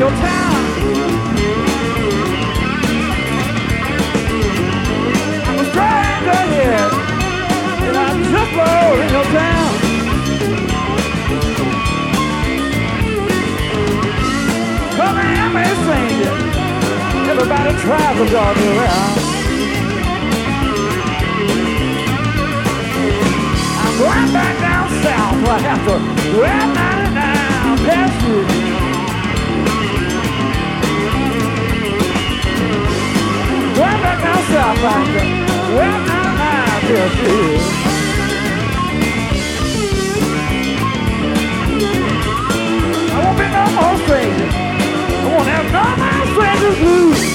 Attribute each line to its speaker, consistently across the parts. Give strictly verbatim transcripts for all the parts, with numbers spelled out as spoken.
Speaker 1: your town. I'm a stranger here, and I just rode in your town. Come and me a stranger. Everybody tries to draw me around. I'm going back down south, so I have to wear ninety-nine past you. Going back down south, I have to wear ninety-nine past you. I won't be no more stranger. I won't have no more strangers blues.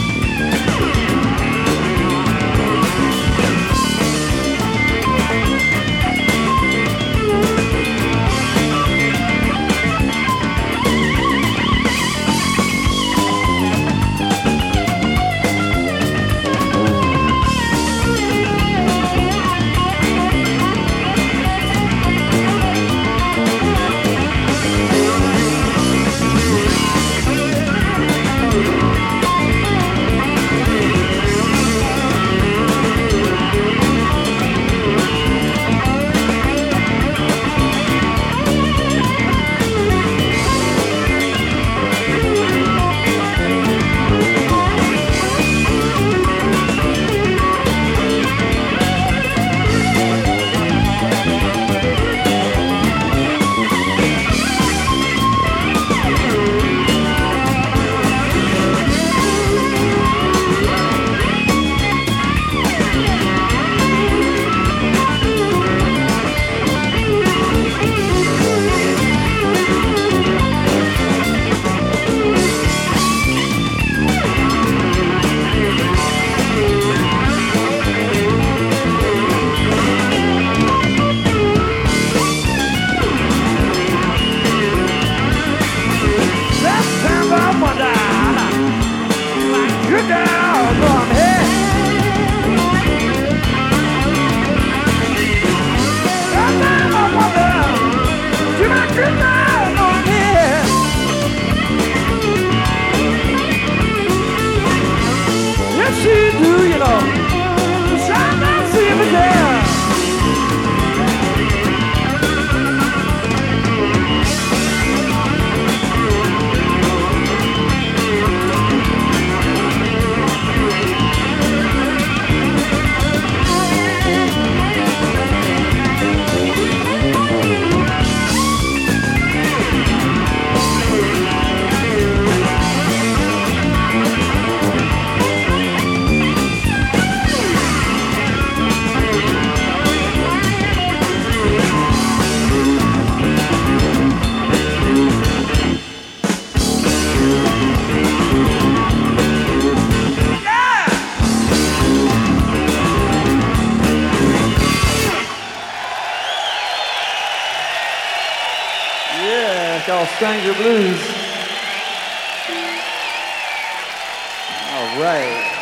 Speaker 1: Called Stranger Blues. All right.